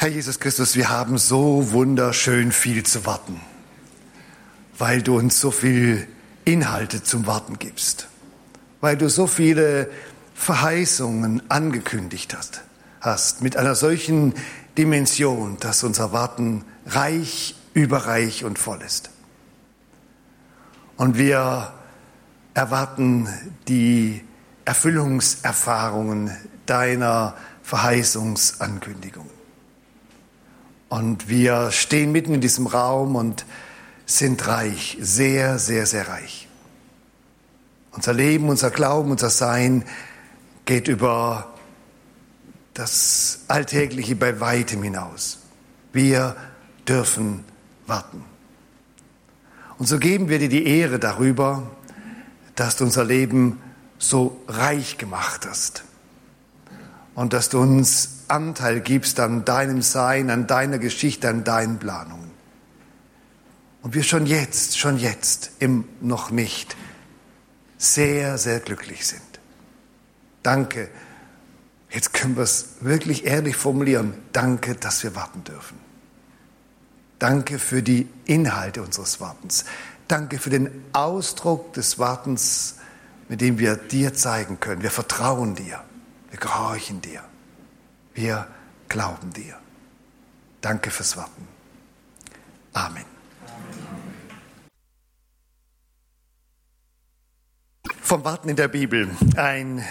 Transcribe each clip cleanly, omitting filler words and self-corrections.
Herr Jesus Christus, wir haben so wunderschön viel zu warten, weil du uns so viel Inhalte zum Warten gibst, weil du so viele Verheißungen angekündigt hast mit einer solchen Dimension, dass unser Warten reich, überreich und voll ist. Und wir erwarten die Erfüllungserfahrungen deiner Verheißungsankündigung. Und wir stehen mitten in diesem Raum und sind reich, sehr, sehr, sehr reich. Unser Leben, unser Glauben, unser Sein geht über das Alltägliche bei weitem hinaus. Wir dürfen warten. Und so geben wir dir die Ehre darüber, dass du unser Leben so reich gemacht hast und dass du uns Anteil gibst an deinem Sein, an deiner Geschichte, an deinen Planungen. Und wir schon jetzt im noch nicht sehr, sehr glücklich sind. Danke, jetzt können wir es wirklich ehrlich formulieren, danke, dass wir warten dürfen. Danke für die Inhalte unseres Wartens. Danke für den Ausdruck des Wartens, mit dem wir dir zeigen können. Wir vertrauen dir, wir gehorchen dir. Wir glauben dir. Danke fürs Warten. Amen. Vom Warten in der Bibel. Ein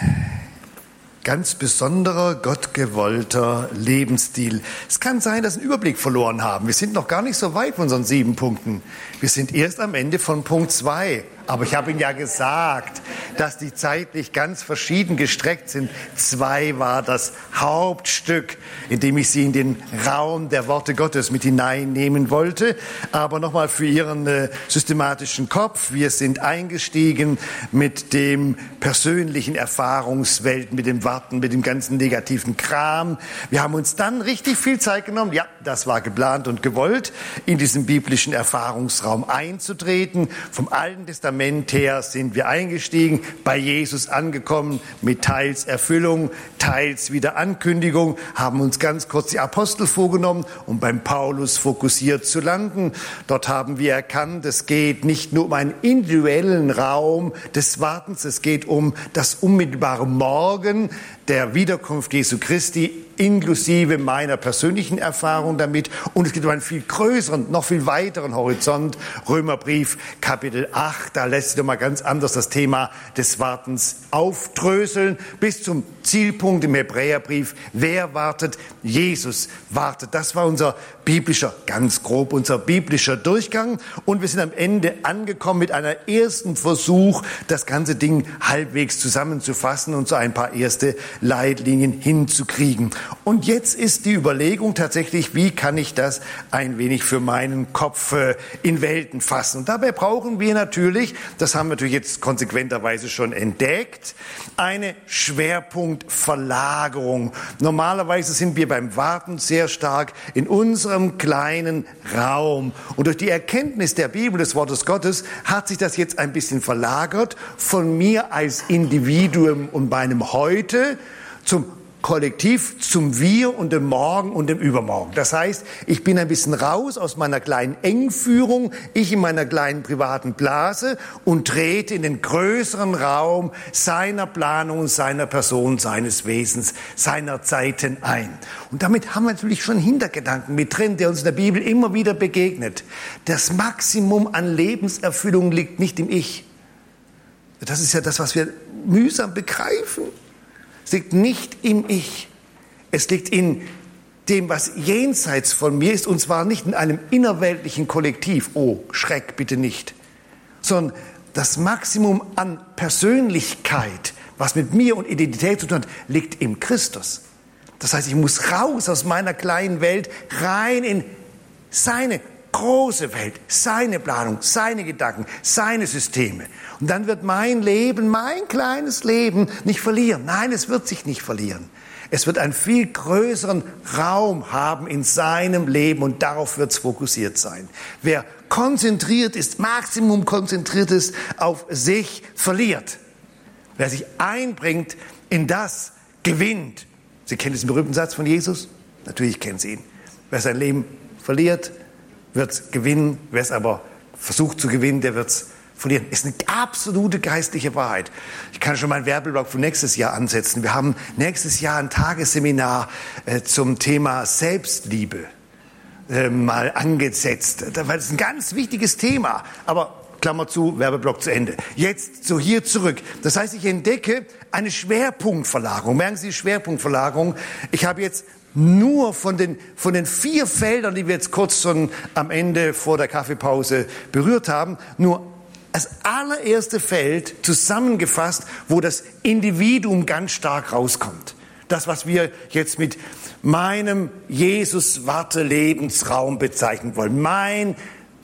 ganz besonderer, gottgewollter Lebensstil. Es kann sein, dass wir einen Überblick verloren haben. Wir sind noch gar nicht so weit von unseren 7 Punkten. Wir sind erst am Ende von Punkt 2. Aber ich habe Ihnen ja gesagt, dass die zeitlich ganz verschieden gestreckt sind. 2 war das Hauptstück, in dem ich Sie in den Raum der Worte Gottes mit hineinnehmen wollte. Aber nochmal für Ihren systematischen Kopf. Wir sind eingestiegen mit dem persönlichen Erfahrungswelt, mit dem Warten, mit dem ganzen negativen Kram. Wir haben uns dann richtig viel Zeit genommen. Ja, das war geplant und gewollt, in diesen biblischen Erfahrungsraum einzutreten. Vom Alten Testament her sind wir eingestiegen, bei Jesus angekommen, mit teils Erfüllung, teils wieder Ankündigung, haben uns ganz kurz die Apostel vorgenommen, um beim Paulus fokussiert zu landen. Dort haben wir erkannt, es geht nicht nur um einen individuellen Raum des Wartens, es geht um das unmittelbare Morgen der Wiederkunft Jesu Christi, inklusive meiner persönlichen Erfahrung damit. Und es geht um einen viel größeren, noch viel weiteren Horizont. Römerbrief, Kapitel 8, da lässt sich doch mal ganz anders das Thema des Wartens aufdröseln, bis zum Zielpunkt im Hebräerbrief. Wer wartet? Jesus wartet. Das war unser biblischer, ganz grob unser biblischer Durchgang. Und wir sind am Ende angekommen mit einem ersten Versuch, das ganze Ding halbwegs zusammenzufassen und so ein paar erste Leitlinien hinzukriegen. Und jetzt ist die Überlegung tatsächlich, wie kann ich das ein wenig für meinen Kopf in Welten fassen? Und dabei brauchen wir natürlich, das haben wir natürlich jetzt konsequenterweise schon entdeckt, eine Schwerpunktverlagerung. Normalerweise sind wir beim Warten sehr stark in unserem kleinen Raum. Und durch die Erkenntnis der Bibel, des Wortes Gottes, hat sich das jetzt ein bisschen verlagert von mir als Individuum und meinem Heute zum Kollektiv, zum Wir und dem Morgen und dem Übermorgen. Das heißt, ich bin ein bisschen raus aus meiner kleinen Engführung, ich in meiner kleinen privaten Blase und trete in den größeren Raum seiner Planung, seiner Person, seines Wesens, seiner Zeiten ein. Und damit haben wir natürlich schon Hintergedanken mit drin, der uns in der Bibel immer wieder begegnet. Das Maximum an Lebenserfüllung liegt nicht im Ich. Das ist ja das, was wir mühsam begreifen. Es liegt nicht im Ich. Es liegt in dem, was jenseits von mir ist, und zwar nicht in einem innerweltlichen Kollektiv. Oh, Schreck, bitte nicht. Sondern das Maximum an Persönlichkeit, was mit mir und Identität zu tun hat, liegt im Christus. Das heißt, ich muss raus aus meiner kleinen Welt, rein in seine große Welt, seine Planung, seine Gedanken, seine Systeme. Und dann wird mein Leben, mein kleines Leben nicht verlieren. Nein, es wird sich nicht verlieren. Es wird einen viel größeren Raum haben in seinem Leben und darauf wird es fokussiert sein. Wer konzentriert ist, maximum konzentriert ist auf sich, verliert. Wer sich einbringt in das, gewinnt. Sie kennen diesen berühmten Satz von Jesus? Natürlich kennen Sie ihn. Wer sein Leben verliert, wird es gewinnen. Wer es aber versucht zu gewinnen, der wird es verlieren. Ist eine absolute geistliche Wahrheit. Ich kann schon meinen Werbeblock für nächstes Jahr ansetzen. Wir haben nächstes Jahr ein Tagesseminar zum Thema Selbstliebe mal angesetzt, weil es ein ganz wichtiges Thema. Aber Klammer zu, Werbeblock zu Ende. Jetzt so hier zurück. Das heißt, ich entdecke eine Schwerpunktverlagerung. Merken Sie die Schwerpunktverlagerung? Ich habe jetzt nur von den 4 Feldern, die wir jetzt kurz schon am Ende vor der Kaffeepause berührt haben, nur das allererste Feld zusammengefasst, wo das Individuum ganz stark rauskommt. Das, was wir jetzt mit meinem Jesus-Warte-Lebensraum bezeichnen wollen. Mein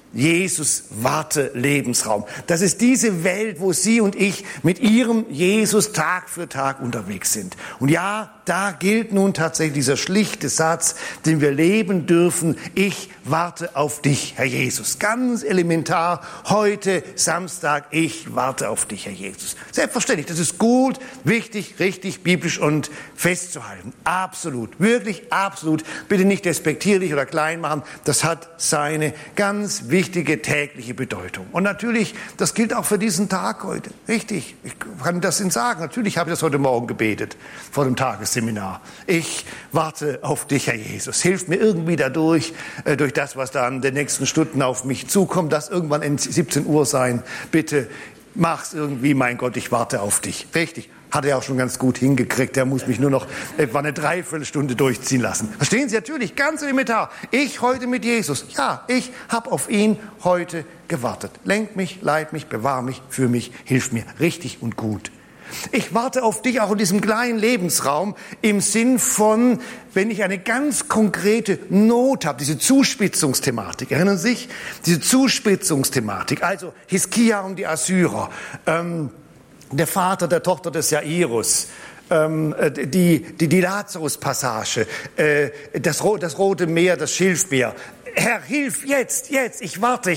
Jesus-Warte-Lebensraum. Das ist diese Welt, wo Sie und ich mit Ihrem Jesus Tag für Tag unterwegs sind. Und ja, da gilt nun tatsächlich dieser schlichte Satz, den wir leben dürfen. Ich warte auf dich, Herr Jesus. Ganz elementar, heute Samstag, ich warte auf dich, Herr Jesus. Selbstverständlich, das ist gut, wichtig, richtig, biblisch und festzuhalten. Absolut, wirklich absolut. Bitte nicht despektierlich oder klein machen. Das hat seine ganz wichtige tägliche Bedeutung. Und natürlich, das gilt auch für diesen Tag heute. Richtig, ich kann das Ihnen sagen. Natürlich habe ich das heute Morgen gebetet, vor dem Tagesseminar. Ich warte auf dich, Herr Jesus. Hilf mir irgendwie dadurch, durch das, was da in den nächsten Stunden auf mich zukommt, das irgendwann 17 Uhr sein. Bitte mach's irgendwie, mein Gott, ich warte auf dich. Richtig. Hat er auch schon ganz gut hingekriegt. Er muss mich nur noch etwa eine Dreiviertelstunde durchziehen lassen. Verstehen Sie? Natürlich, ganz elementar. Ich heute mit Jesus. Ja, ich habe auf ihn heute gewartet. Lenk mich, leit mich, bewahr mich, führ mich, hilf mir. Richtig und gut. Ich warte auf dich auch in diesem kleinen Lebensraum im Sinn von, wenn ich eine ganz konkrete Not habe, diese Zuspitzungsthematik. Erinnern Sie sich? Diese Zuspitzungsthematik. Also Hiskia und die Assyrer. Der Vater der Tochter des Jairus, die Lazarus-Passage, das Rote Meer, das Schilfmeer. Herr, hilf jetzt, ich warte.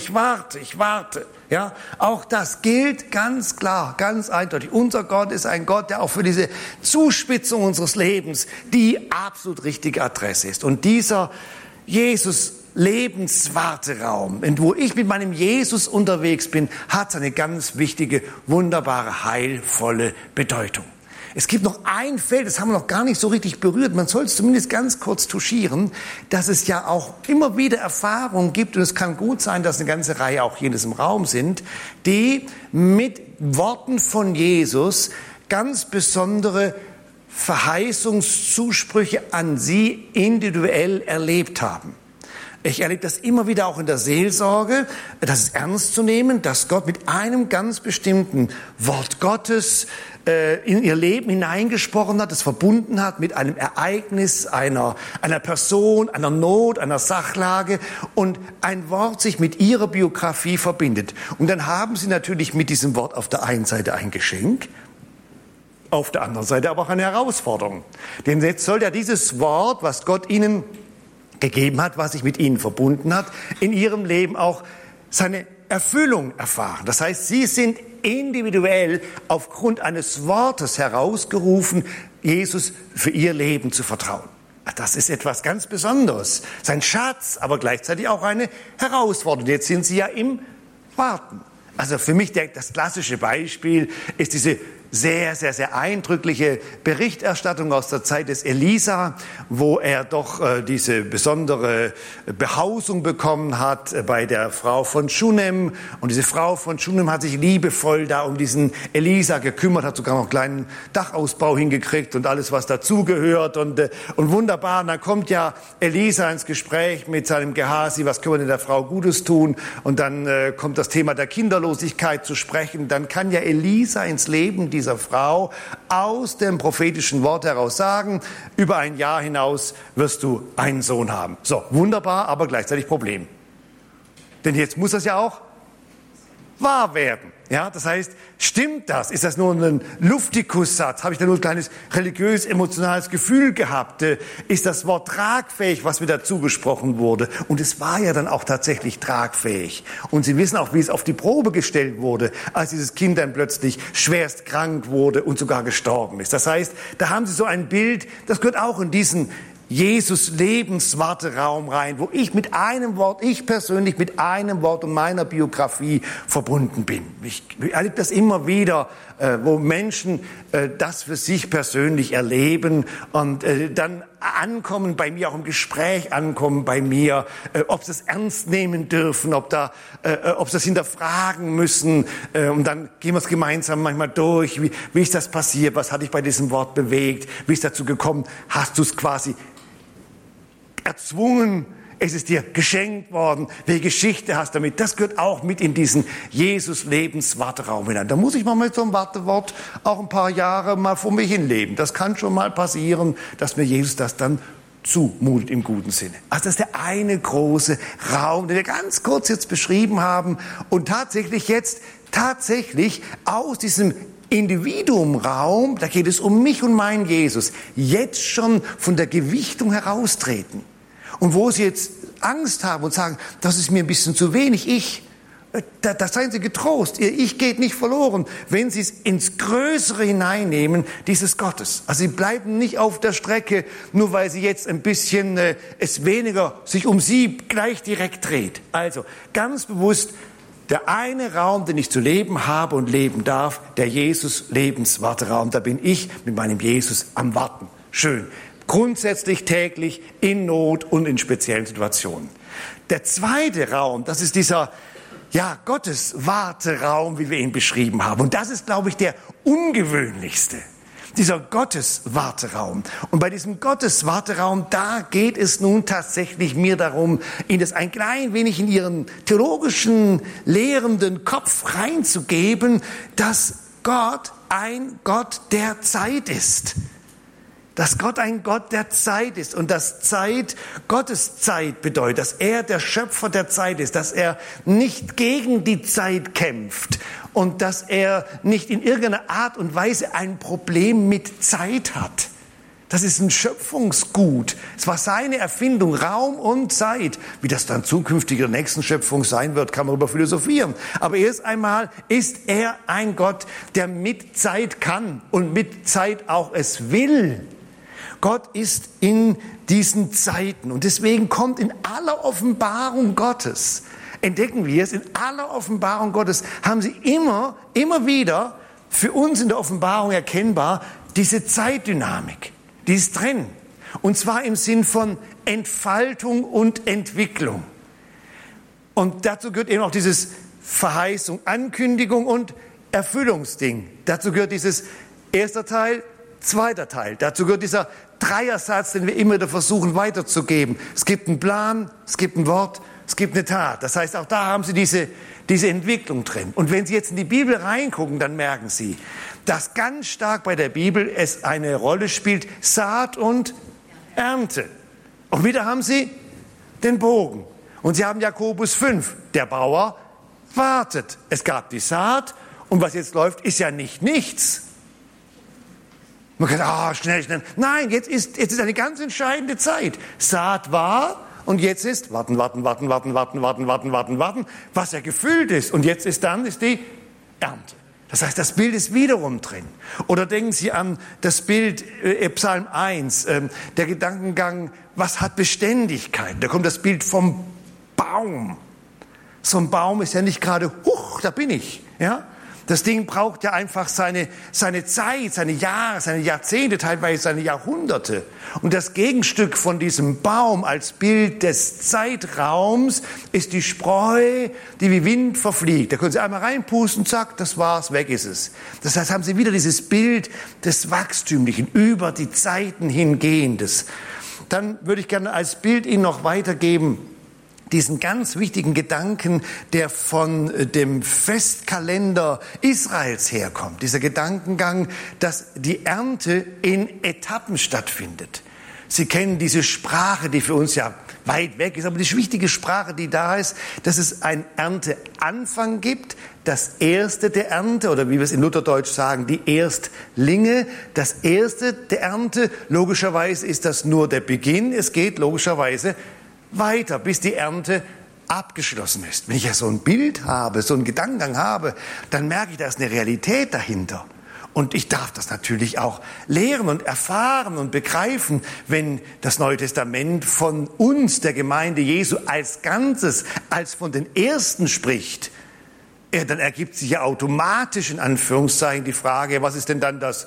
Ja, auch das gilt ganz klar, ganz eindeutig. Unser Gott ist ein Gott, der auch für diese Zuspitzung unseres Lebens die absolut richtige Adresse ist. Und dieser Jesus Lebenswarteraum, wo ich mit meinem Jesus unterwegs bin, hat eine ganz wichtige, wunderbare, heilvolle Bedeutung. Es gibt noch ein Feld, das haben wir noch gar nicht so richtig berührt, man soll es zumindest ganz kurz touchieren, dass es ja auch immer wieder Erfahrungen gibt, und es kann gut sein, dass eine ganze Reihe auch hier in diesem Raum sind, die mit Worten von Jesus ganz besondere Verheißungszusprüche an sie individuell erlebt haben. Ich erlebe das immer wieder auch in der Seelsorge, das ist ernst zu nehmen, dass Gott mit einem ganz bestimmten Wort Gottes in ihr Leben hineingesprochen hat, es verbunden hat mit einem Ereignis, einer Person, einer Not, einer Sachlage, und ein Wort sich mit ihrer Biografie verbindet. Und dann haben sie natürlich mit diesem Wort auf der einen Seite ein Geschenk, auf der anderen Seite aber auch eine Herausforderung. Denn jetzt soll ja dieses Wort, was Gott ihnen gegeben hat, was sich mit ihnen verbunden hat, in ihrem Leben auch seine Erfüllung erfahren. Das heißt, sie sind individuell aufgrund eines Wortes herausgerufen, Jesus für ihr Leben zu vertrauen. Das ist etwas ganz Besonderes. Sein Schatz, aber gleichzeitig auch eine Herausforderung. Jetzt sind sie ja im Warten. Also für mich das klassische Beispiel ist diese sehr, sehr, sehr eindrückliche Berichterstattung aus der Zeit des Elisa, wo er doch diese besondere Behausung bekommen hat bei der Frau von Schunem. Und diese Frau von Schunem hat sich liebevoll da um diesen Elisa gekümmert, hat sogar noch einen kleinen Dachausbau hingekriegt und alles, was dazugehört. Und wunderbar, und dann kommt ja Elisa ins Gespräch mit seinem Gehasi, was können wir denn der Frau Gutes tun? Und dann kommt das Thema der Kinderlosigkeit zu sprechen. Dann kann ja Elisa ins Leben dieser Frau aus dem prophetischen Wort heraus sagen, über ein Jahr hinaus wirst du einen Sohn haben. So, wunderbar, aber gleichzeitig Problem. Denn jetzt muss das ja auch wahr werden. Ja, das heißt, stimmt das? Ist das nur ein Luftikussatz? Habe ich da nur ein kleines religiös-emotionales Gefühl gehabt? Ist das Wort tragfähig, was mir dazu gesprochen wurde? Und es war ja dann auch tatsächlich tragfähig. Und Sie wissen auch, wie es auf die Probe gestellt wurde, als dieses Kind dann plötzlich schwerst krank wurde und sogar gestorben ist. Das heißt, da haben Sie so ein Bild, das gehört auch in diesen Jesus Lebenswarteraum rein, wo ich mit einem Wort, ich persönlich mit einem Wort und meiner Biografie verbunden bin. Ich erlebe das immer wieder, wo Menschen das für sich persönlich erleben und dann ankommen bei mir, auch im Gespräch ankommen bei mir, ob sie es ernst nehmen dürfen, ob sie es hinterfragen müssen. Und dann gehen wir es gemeinsam manchmal durch. Wie ist das passiert? Was hat dich bei diesem Wort bewegt? Wie ist dazu gekommen? Hast du es quasi erzwungen? Es ist dir geschenkt worden. Welche Geschichte hast du damit? Das gehört auch mit in diesen Jesus-Lebenswarteraum hinein. Da muss ich mal mit so einem Wartewort auch ein paar Jahre mal vor mich hinleben. Das kann schon mal passieren, dass mir Jesus das dann zumutet im guten Sinne. Also das ist der eine große Raum, den wir ganz kurz jetzt beschrieben haben und tatsächlich aus diesem Individuumraum, da geht es um mich und meinen Jesus, jetzt schon von der Gewichtung heraustreten. Und wo Sie jetzt Angst haben und sagen, das ist mir ein bisschen zu wenig, da seien Sie getrost. Ihr Ich geht nicht verloren, wenn Sie es ins Größere hineinnehmen, dieses Gottes. Also Sie bleiben nicht auf der Strecke, nur weil Sie jetzt ein bisschen es weniger sich um Sie gleich direkt dreht. Also ganz bewusst, der eine Raum, den ich zu leben habe und leben darf, der Jesus-Lebenswarteraum. Da bin ich mit meinem Jesus am Warten. Schön. Grundsätzlich täglich, in Not und in speziellen Situationen. Der zweite Raum, das ist dieser Gotteswarteraum, wie wir ihn beschrieben haben. Und das ist, glaube ich, der ungewöhnlichste. Dieser Gotteswarteraum. Und bei diesem Gotteswarteraum, da geht es nun tatsächlich mir darum, Ihnen das ein klein wenig in Ihren theologischen, lehrenden Kopf reinzugeben, dass Gott ein Gott der Zeit ist. Dass Gott ein Gott der Zeit ist und dass Zeit Gottes Zeit bedeutet, dass er der Schöpfer der Zeit ist, dass er nicht gegen die Zeit kämpft und dass er nicht in irgendeiner Art und Weise ein Problem mit Zeit hat. Das ist ein Schöpfungsgut. Es war seine Erfindung, Raum und Zeit. Wie das dann zukünftig in der nächsten Schöpfung sein wird, kann man darüber philosophieren. Aber erst einmal ist er ein Gott, der mit Zeit kann und mit Zeit auch es will. Gott ist in diesen Zeiten und deswegen kommt in aller Offenbarung Gottes, entdecken wir es, in aller Offenbarung Gottes haben Sie immer wieder für uns in der Offenbarung erkennbar diese Zeitdynamik, die ist drin. Und zwar im Sinn von Entfaltung und Entwicklung. Und dazu gehört eben auch dieses Verheißung, Ankündigung und Erfüllungsding. Dazu gehört dieses erster Teil, zweiter Teil. Dazu gehört dieser Dreiersatz, den wir immer wieder versuchen weiterzugeben. Es gibt einen Plan, es gibt ein Wort, es gibt eine Tat. Das heißt, auch da haben Sie diese Entwicklung drin. Und wenn Sie jetzt in die Bibel reingucken, dann merken Sie, dass ganz stark bei der Bibel es eine Rolle spielt, Saat und Ernte. Und wieder haben Sie den Bogen. Und Sie haben Jakobus 5. Der Bauer wartet. Es gab die Saat und was jetzt läuft, ist ja nicht nichts. Man kann sagen, schnell. Nein, jetzt ist eine ganz entscheidende Zeit. Saat war und jetzt ist warten, was ja gefüllt ist. Und jetzt ist die Ernte. Das heißt, das Bild ist wiederum drin. Oder denken Sie an das Bild Psalm 1, der Gedankengang, was hat Beständigkeit? Da kommt das Bild vom Baum. So ein Baum ist ja nicht gerade, da bin ich, ja? Das Ding braucht ja einfach seine Zeit, seine Jahre, seine Jahrzehnte, teilweise seine Jahrhunderte. Und das Gegenstück von diesem Baum als Bild des Zeitraums ist die Spreu, die wie Wind verfliegt. Da können Sie einmal reinpusten, zack, das war's, weg ist es. Das heißt, haben Sie wieder dieses Bild des Wachstümlichen, über die Zeiten hingehendes. Dann würde ich gerne als Bild Ihnen noch weitergeben, diesen ganz wichtigen Gedanken, der von dem Festkalender Israels herkommt. Dieser Gedankengang, dass die Ernte in Etappen stattfindet. Sie kennen diese Sprache, die für uns ja weit weg ist, aber die wichtige Sprache, die da ist, dass es einen Ernteanfang gibt, das Erste der Ernte, oder wie wir es in Lutherdeutsch sagen, die Erstlinge, das Erste der Ernte. Logischerweise ist das nur der Beginn, es geht logischerweise weiter, bis die Ernte abgeschlossen ist. Wenn ich ja so ein Bild habe, so einen Gedankengang habe, dann merke ich, da ist eine Realität dahinter. Und ich darf das natürlich auch lehren und erfahren und begreifen, wenn das Neue Testament von uns, der Gemeinde Jesu als Ganzes, als von den Ersten spricht. Dann ergibt sich ja automatisch in Anführungszeichen die Frage, was ist denn dann das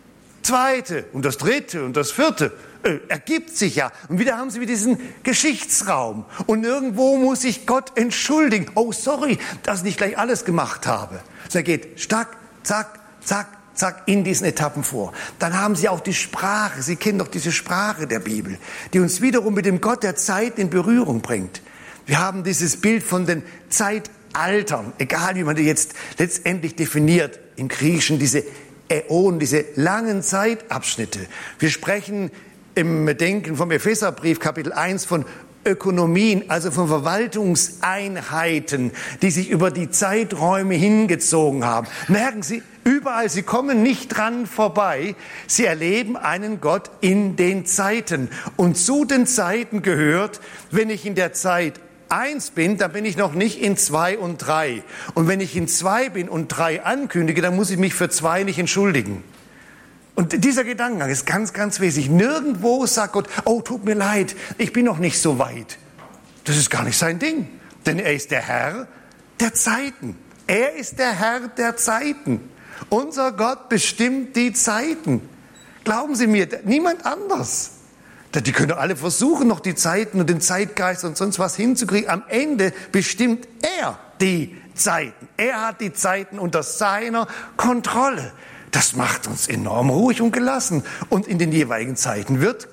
Zweite und das Dritte und das Vierte? Ergibt sich ja. Und wieder haben sie wieder diesen Geschichtsraum. Und irgendwo muss sich Gott entschuldigen. Oh, sorry, dass ich nicht gleich alles gemacht habe. So, er geht zack, zack, zack, zack, in diesen Etappen vor. Dann haben sie auch die Sprache. Sie kennen doch diese Sprache der Bibel, die uns wiederum mit dem Gott der Zeit in Berührung bringt. Wir haben dieses Bild von den Zeitaltern, egal wie man die jetzt letztendlich definiert, im Griechischen diese Äonen, diese langen Zeitabschnitte. Wir sprechen im Denken vom Epheserbrief Kapitel 1 von Ökonomien, also von Verwaltungseinheiten, die sich über die Zeiträume hingezogen haben. Merken Sie, überall, Sie kommen nicht dran vorbei. Sie erleben einen Gott in den Zeiten. Und zu den Zeiten gehört, wenn ich in der Zeit 1 bin, dann bin ich noch nicht in 2 und 3. Und wenn ich in 2 bin und 3 ankündige, dann muss ich mich für 2 nicht entschuldigen. Und dieser Gedankengang ist ganz, ganz wesentlich. Nirgendwo sagt Gott, oh, tut mir leid, ich bin noch nicht so weit. Das ist gar nicht sein Ding. Denn er ist der Herr der Zeiten. Er ist der Herr der Zeiten. Unser Gott bestimmt die Zeiten. Glauben Sie mir, niemand anders. Die können alle versuchen, noch die Zeiten und den Zeitgeist und sonst was hinzukriegen. Am Ende bestimmt er die Zeiten. Er hat die Zeiten unter seiner Kontrolle. Das macht uns enorm ruhig und gelassen. Und in den jeweiligen Zeiten wird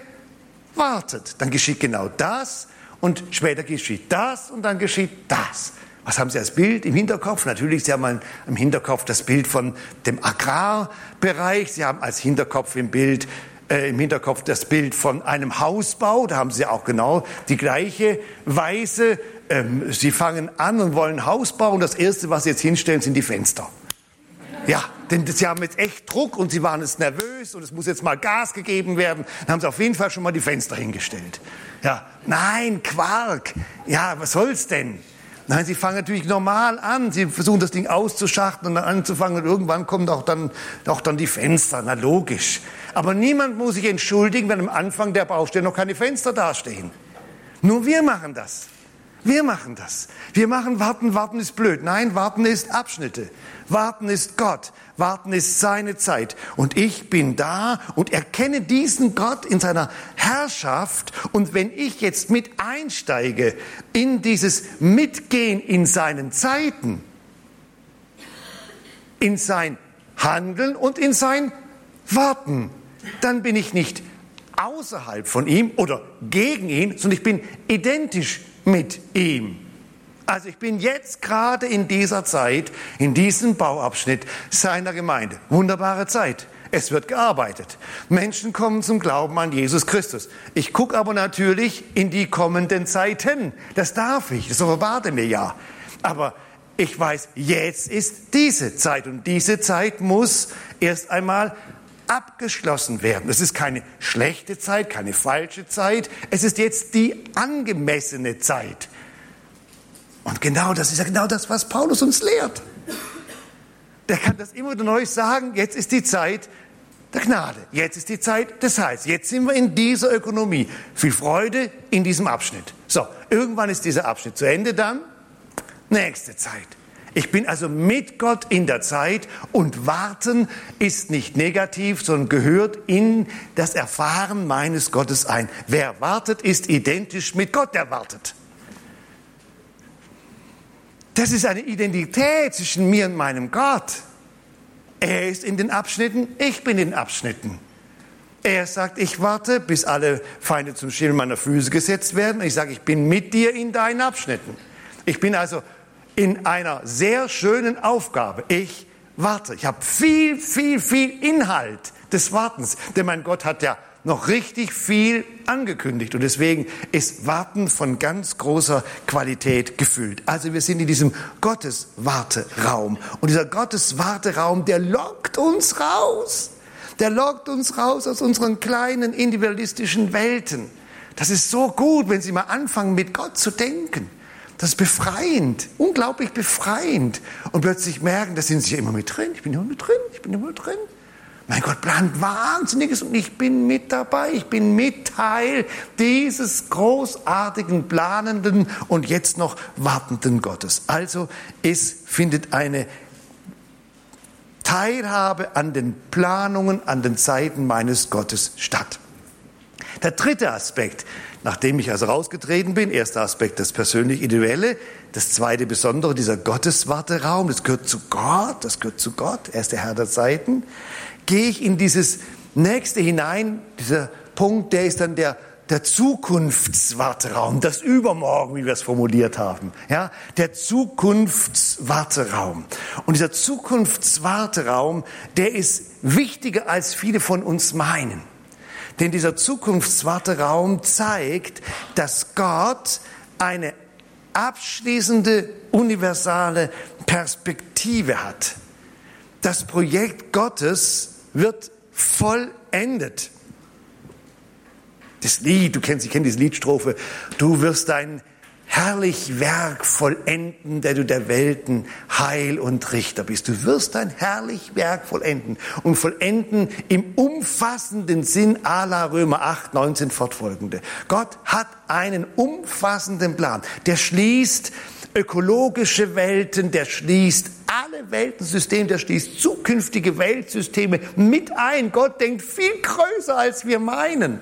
gewartet. Dann geschieht genau das und später geschieht das und dann geschieht das. Was haben Sie als Bild im Hinterkopf? Natürlich, Sie haben im Hinterkopf das Bild von dem Agrarbereich. Sie haben als Hinterkopf im Hinterkopf das Bild von einem Hausbau. Da haben Sie auch genau die gleiche Weise. Sie fangen an und wollen ein Haus bauen. Das Erste, was Sie jetzt hinstellen, sind die Fenster. Ja, denn Sie haben jetzt echt Druck und Sie waren jetzt nervös und es muss jetzt mal Gas gegeben werden. Dann haben Sie auf jeden Fall schon mal die Fenster hingestellt. Ja, nein, Quark. Ja, was soll's denn? Nein, Sie fangen natürlich normal an. Sie versuchen das Ding auszuschachten und dann anzufangen und irgendwann kommen auch dann die Fenster. Na logisch. Aber niemand muss sich entschuldigen, wenn am Anfang der Baustelle noch keine Fenster dastehen. Nur wir machen das. Wir machen das. Wir machen warten. Warten ist blöd. Nein, warten ist Abschnitte. Warten ist Gott. Warten ist seine Zeit. Und ich bin da und erkenne diesen Gott in seiner Herrschaft. Und wenn ich jetzt mit einsteige in dieses Mitgehen in seinen Zeiten, in sein Handeln und in sein Warten, dann bin ich nicht außerhalb von ihm oder gegen ihn, sondern ich bin identisch mit ihm. Also ich bin jetzt gerade in dieser Zeit, in diesem Bauabschnitt seiner Gemeinde. Wunderbare Zeit. Es wird gearbeitet. Menschen kommen zum Glauben an Jesus Christus. Ich gucke aber natürlich in die kommenden Zeiten. Das darf ich, das offenbarte mir ja. Aber ich weiß, jetzt ist diese Zeit und diese Zeit muss erst einmal abgeschlossen werden. Es ist keine schlechte Zeit, keine falsche Zeit. Es ist jetzt die angemessene Zeit. Und genau das ist ja genau das, was Paulus uns lehrt. Der kann das immer wieder neu sagen, jetzt ist die Zeit der Gnade. Jetzt ist die Zeit des Heils. Jetzt sind wir in dieser Ökonomie. Viel Freude in diesem Abschnitt. So, irgendwann ist dieser Abschnitt zu Ende, dann nächste Zeit. Ich bin also mit Gott in der Zeit und warten ist nicht negativ, sondern gehört in das Erfahren meines Gottes ein. Wer wartet, ist identisch mit Gott, der wartet. Das ist eine Identität zwischen mir und meinem Gott. Er ist in den Abschnitten, ich bin in den Abschnitten. Er sagt, ich warte, bis alle Feinde zum Schemel meiner Füße gesetzt werden. Ich sage, ich bin mit dir in deinen Abschnitten. Ich bin also in einer sehr schönen Aufgabe. Ich warte. Ich habe viel Inhalt des Wartens. Denn mein Gott hat ja noch richtig viel angekündigt. Und deswegen ist Warten von ganz großer Qualität gefüllt. Also wir sind in diesem Gotteswarteraum. Und dieser Gotteswarteraum, der lockt uns raus. Der lockt uns raus aus unseren kleinen individualistischen Welten. Das ist so gut, wenn Sie mal anfangen, mit Gott zu denken. Das ist befreiend, unglaublich befreiend. Und plötzlich merken, da sind sie ja immer mit drin. Ich bin immer mit drin. Mein Gott plant Wahnsinniges und ich bin mit dabei. Ich bin mit Teil dieses großartigen, planenden und jetzt noch wartenden Gottes. Also es findet eine Teilhabe an den Planungen, an den Zeiten meines Gottes statt. Der dritte Aspekt, nachdem ich also rausgetreten bin, erster Aspekt das persönlich-individuelle, das zweite Besondere, dieser Gotteswarteraum, das gehört zu Gott, er ist der Herr der Zeiten, gehe ich in dieses nächste hinein, dieser Punkt, der ist dann der Zukunftswarteraum, das Übermorgen, wie wir es formuliert haben, ja, der Zukunftswarteraum. Und dieser Zukunftswarteraum, der ist wichtiger, als viele von uns meinen. Denn dieser Zukunftswarteraum zeigt, dass Gott eine abschließende, universale Perspektive hat. Das Projekt Gottes wird vollendet. Das Lied, ich kenne diese Liedstrophe, du wirst dein herrlich Werk vollenden, der du der Welten Heil und Richter bist. Du wirst dein herrlich Werk vollenden. Und vollenden im umfassenden Sinn à la Römer 8, 19 fortfolgende. Gott hat einen umfassenden Plan. Der schließt ökologische Welten, der schließt alle Weltensysteme, der schließt zukünftige Weltsysteme mit ein. Gott denkt viel größer, als wir meinen.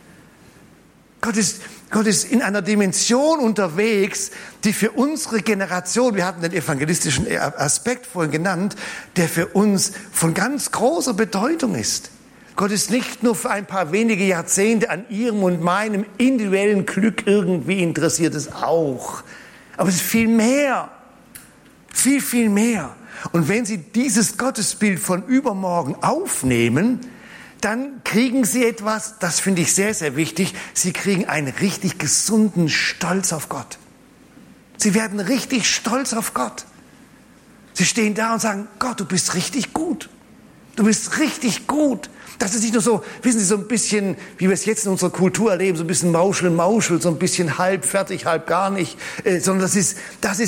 Gott ist in einer Dimension unterwegs, die für unsere Generation, wir hatten den evangelistischen Aspekt vorhin genannt, der für uns von ganz großer Bedeutung ist. Gott ist nicht nur für ein paar wenige Jahrzehnte an ihrem und meinem individuellen Glück irgendwie interessiert, es auch. Aber es ist viel mehr. Viel, viel mehr. Und wenn Sie dieses Gottesbild von übermorgen aufnehmen, dann kriegen Sie etwas, das finde ich sehr, sehr wichtig. Sie kriegen einen richtig gesunden Stolz auf Gott. Sie werden richtig stolz auf Gott. Sie stehen da und sagen, Gott, du bist richtig gut. Du bist richtig gut. Das ist nicht nur so, wissen Sie, so ein bisschen, wie wir es jetzt in unserer Kultur erleben, so ein bisschen Mauschel, so ein bisschen halb fertig, halb gar nicht, sondern das ist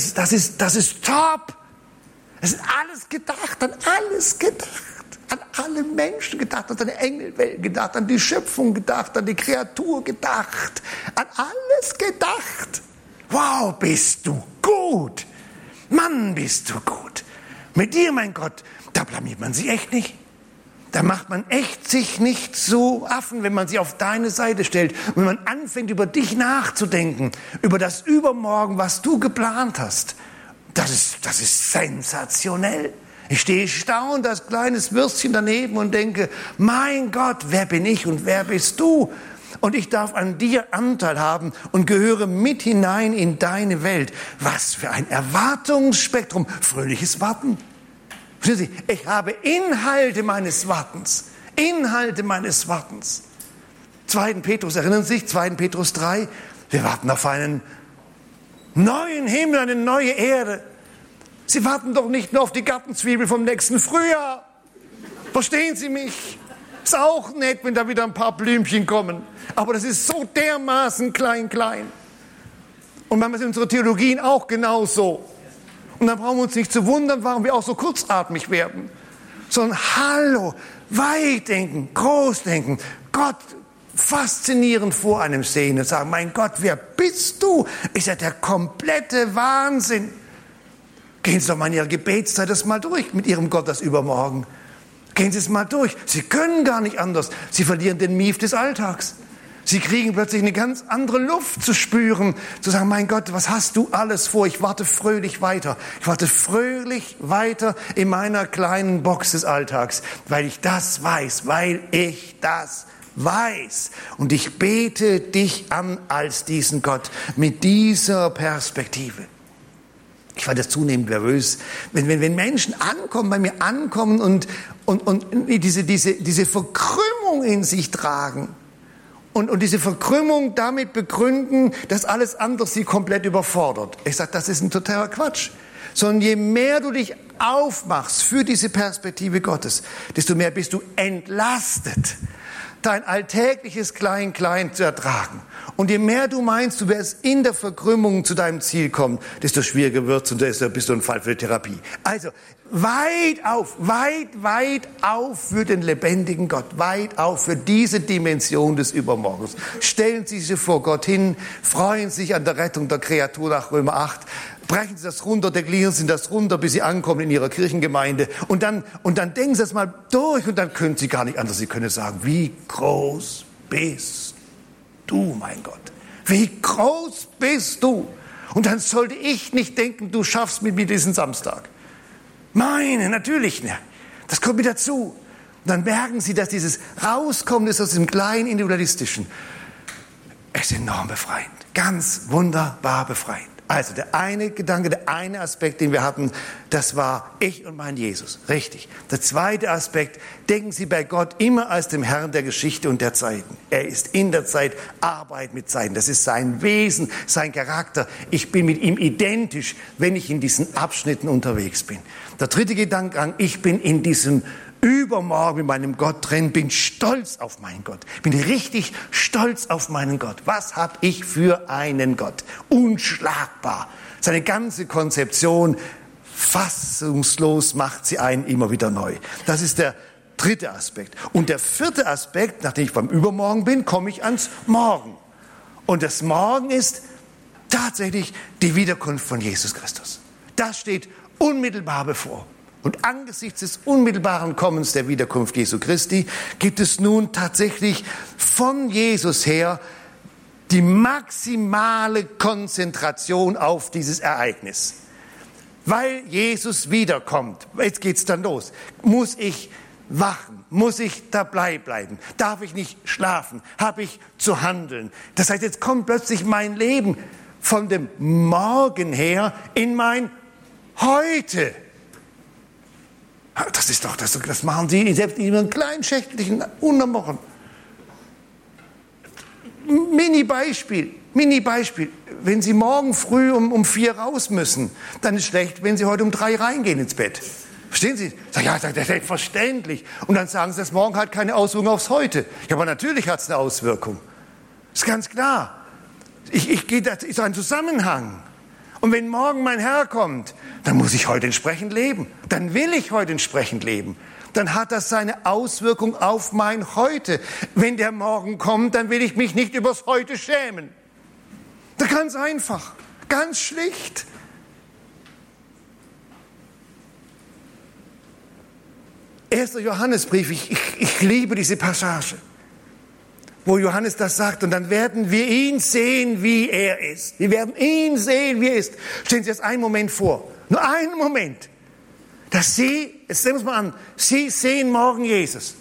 top. Es ist alles gedacht, an alles gedacht. An alle Menschen gedacht, an deine Engelwelt gedacht, an die Schöpfung gedacht, an die Kreatur gedacht, an alles gedacht. Wow, bist du gut. Mann, bist du gut. Mit dir, mein Gott, da blamiert man sich echt nicht. Da macht man echt sich nicht so Affen, wenn man sich auf deine Seite stellt. Und wenn man anfängt, über dich nachzudenken, über das Übermorgen, was du geplant hast. Das ist sensationell. Ich stehe staunend als kleines Würstchen daneben und denke, mein Gott, wer bin ich und wer bist du? Und ich darf an dir Anteil haben und gehöre mit hinein in deine Welt. Was für ein Erwartungsspektrum. Fröhliches Warten. Verstehen Sie, ich habe Inhalte meines Wartens. 2. Petrus, erinnern Sie sich, 2. Petrus 3. Wir warten auf einen neuen Himmel, eine neue Erde. Sie warten doch nicht nur auf die Gartenzwiebel vom nächsten Frühjahr. Verstehen Sie mich? Ist auch nett, wenn da wieder ein paar Blümchen kommen. Aber das ist so dermaßen klein. Und manchmal sind unsere Theologien auch genauso. Und dann brauchen wir uns nicht zu wundern, warum wir auch so kurzatmig werden. Sondern hallo, weit denken, groß denken, Gott faszinierend vor einem sehen und sagen, mein Gott, wer bist du? Ist ja der komplette Wahnsinn. Gehen Sie doch mal in Ihrer Gebetszeit das mal durch mit Ihrem Gott das Übermorgen. Gehen Sie es mal durch. Sie können gar nicht anders. Sie verlieren den Mief des Alltags. Sie kriegen plötzlich eine ganz andere Luft zu spüren, zu sagen, mein Gott, was hast du alles vor? Ich warte fröhlich weiter. Ich warte fröhlich weiter in meiner kleinen Box des Alltags, weil ich das weiß. Und ich bete dich an als diesen Gott mit dieser Perspektive. Ich werde zunehmend nervös, wenn Menschen bei mir ankommen und diese Verkrümmung in sich tragen und diese Verkrümmung damit begründen, dass alles andere sie komplett überfordert. Ich sage, das ist ein totaler Quatsch. Sondern je mehr du dich aufmachst für diese Perspektive Gottes, desto mehr bist du entlastet. dein alltägliches Klein-Klein zu ertragen. Und je mehr du meinst, du wirst in der Verkrümmung zu deinem Ziel kommen, desto schwieriger wird es und desto bist du ein Fall für die Therapie. Also weit auf für den lebendigen Gott, weit auf für diese Dimension des Übermorgens. Stellen Sie sich vor Gott hin, freuen sich an der Rettung der Kreatur nach Römer 8, brechen Sie das runter, deklinieren Sie das runter, bis Sie ankommen in Ihrer Kirchengemeinde. Und dann denken Sie das mal durch und dann können Sie gar nicht anders. Sie können sagen, wie groß bist du, mein Gott. Wie groß bist du? Und dann sollte ich nicht denken, du schaffst mit mir diesen Samstag. Natürlich nicht. Das kommt mit dazu. Und dann merken Sie, dass dieses Rauskommen ist aus dem kleinen Individualistischen. Es ist enorm befreiend. Ganz wunderbar befreiend. Also der eine Gedanke, der eine Aspekt, den wir hatten, das war ich und mein Jesus. Richtig. Der zweite Aspekt, denken Sie bei Gott immer als dem Herrn der Geschichte und der Zeiten. Er ist in der Zeit, arbeitet mit Zeiten. Das ist sein Wesen, sein Charakter. Ich bin mit ihm identisch, wenn ich in diesen Abschnitten unterwegs bin. Der dritte Gedankengang, ich bin in diesem Übermorgen mit meinem Gott drin, bin stolz auf meinen Gott. Bin richtig stolz auf meinen Gott. Was habe ich für einen Gott? Unschlagbar. Seine ganze Konzeption, fassungslos macht sie einen immer wieder neu. Das ist der dritte Aspekt. Und der vierte Aspekt, nachdem ich beim Übermorgen bin, komme ich ans Morgen. Und das Morgen ist tatsächlich die Wiederkunft von Jesus Christus. Das steht unmittelbar bevor. Und angesichts des unmittelbaren Kommens der Wiederkunft Jesu Christi gibt es nun tatsächlich von Jesus her die maximale Konzentration auf dieses Ereignis. Weil Jesus wiederkommt, jetzt geht's dann los, muss ich wachen, muss ich dabei bleiben, darf ich nicht schlafen, habe ich zu handeln. Das heißt, jetzt kommt plötzlich mein Leben von dem Morgen her in mein Heute. Das machen Sie selbst in Ihren kleinen Schächtelchen unterbrochen. Mini-Beispiel. Wenn Sie morgen früh um 4 raus müssen, dann ist es schlecht, wenn Sie heute um 3 reingehen ins Bett. Verstehen Sie? Ja, das ist selbstverständlich. Und dann sagen Sie, das morgen hat keine Auswirkung aufs Heute. Ja, aber natürlich hat es eine Auswirkung. Ist ganz klar. Das ist ein Zusammenhang. Und wenn morgen mein Herr kommt, dann muss ich heute entsprechend leben. Dann will ich heute entsprechend leben. Dann hat das seine Auswirkung auf mein Heute. Wenn der Morgen kommt, dann will ich mich nicht übers Heute schämen. Das ist ganz einfach, ganz schlicht. Erster Johannesbrief, ich liebe diese Passage, wo Johannes das sagt, und dann werden wir ihn sehen, wie er ist. Wir werden ihn sehen, wie er ist. Stellen Sie jetzt einen Moment vor, nur einen Moment, dass Sie, jetzt nehmen wir es mal an, Sie sehen morgen Jesus.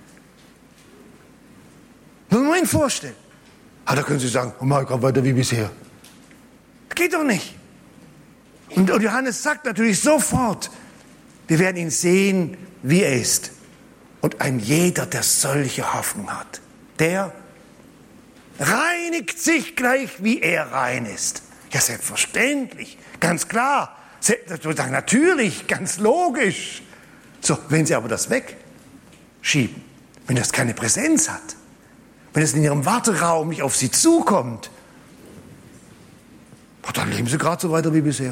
Nur einen Moment vorstellen. Da können Sie sagen, oh mein Gott, weiter wie bisher. Geht doch nicht. Und Johannes sagt natürlich sofort, wir werden ihn sehen, wie er ist. Und ein jeder, der solche Hoffnung hat, der reinigt sich gleich, wie er rein ist. Ja, selbstverständlich, ganz klar. Natürlich, ganz logisch. So, wenn Sie aber das wegschieben, wenn das keine Präsenz hat, wenn es in Ihrem Warteraum nicht auf Sie zukommt, dann leben Sie gerade so weiter wie bisher.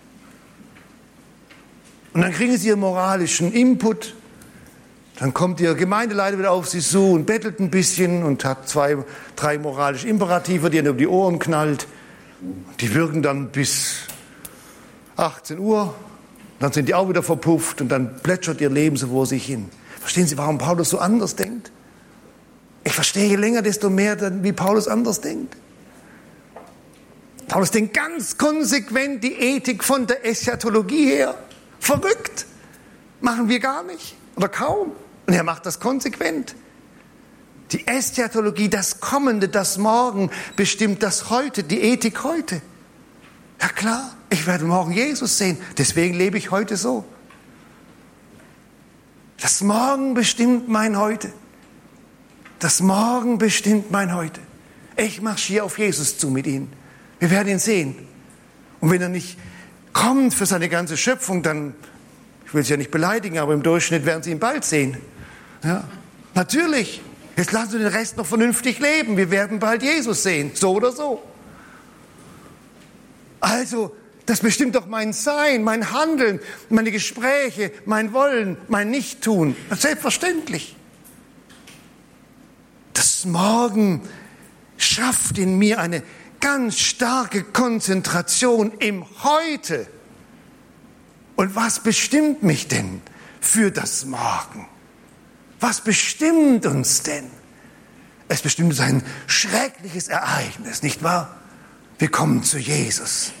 Und dann kriegen Sie Ihren moralischen Input. Dann kommt Ihr Gemeindeleiter wieder auf Sie zu und bettelt ein bisschen und hat 2, 3 moralische Imperative, die er über die Ohren knallt. Die wirken dann bis 18 Uhr. Dann sind die auch wieder verpufft und dann plätschert Ihr Leben so vor sich hin. Verstehen Sie, warum Paulus so anders denkt? Ich verstehe je länger, desto mehr, wie Paulus anders denkt. Paulus denkt ganz konsequent die Ethik von der Eschatologie her. Verrückt. Machen wir gar nicht oder kaum. Und er macht das konsequent. Die Eschatologie, das Kommende, das Morgen bestimmt das Heute, die Ethik heute. Ja klar, ich werde morgen Jesus sehen, deswegen lebe ich heute so. Das Morgen bestimmt mein Heute. Das Morgen bestimmt mein Heute. Ich marschiere auf Jesus zu mit Ihnen. Wir werden ihn sehen. Und wenn er nicht kommt für seine ganze Schöpfung, dann, ich will Sie ja nicht beleidigen, aber im Durchschnitt werden Sie ihn bald sehen. Ja, natürlich. Jetzt lassen wir den Rest noch vernünftig leben. Wir werden bald Jesus sehen, so oder so. Also, das bestimmt doch mein Sein, mein Handeln, meine Gespräche, mein Wollen, mein Nichttun. Selbstverständlich. Das Morgen schafft in mir eine ganz starke Konzentration im Heute. Und was bestimmt mich denn für das Morgen? Was bestimmt uns denn? Es bestimmt uns ein schreckliches Ereignis, nicht wahr? Wir kommen zu Jesus.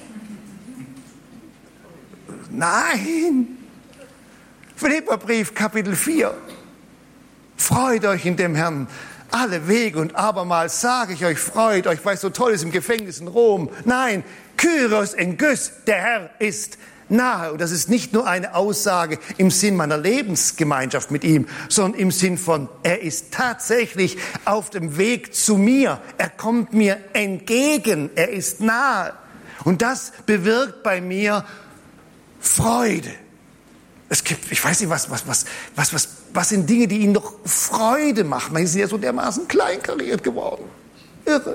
Nein! Philipperbrief, Kapitel 4. Freut euch in dem Herrn alle Wege und abermals sage ich euch, freut euch, weil es so toll ist im Gefängnis in Rom. Nein, Kyrios engys, der Herr ist nahe. Und das ist nicht nur eine Aussage im Sinn meiner Lebensgemeinschaft mit ihm, sondern im Sinn von, er ist tatsächlich auf dem Weg zu mir. Er kommt mir entgegen. Er ist nahe. Und das bewirkt bei mir Freude. Es gibt, ich weiß nicht, was sind Dinge, die ihnen doch Freude machen. Man ist ja so dermaßen kleinkariert geworden. Irre.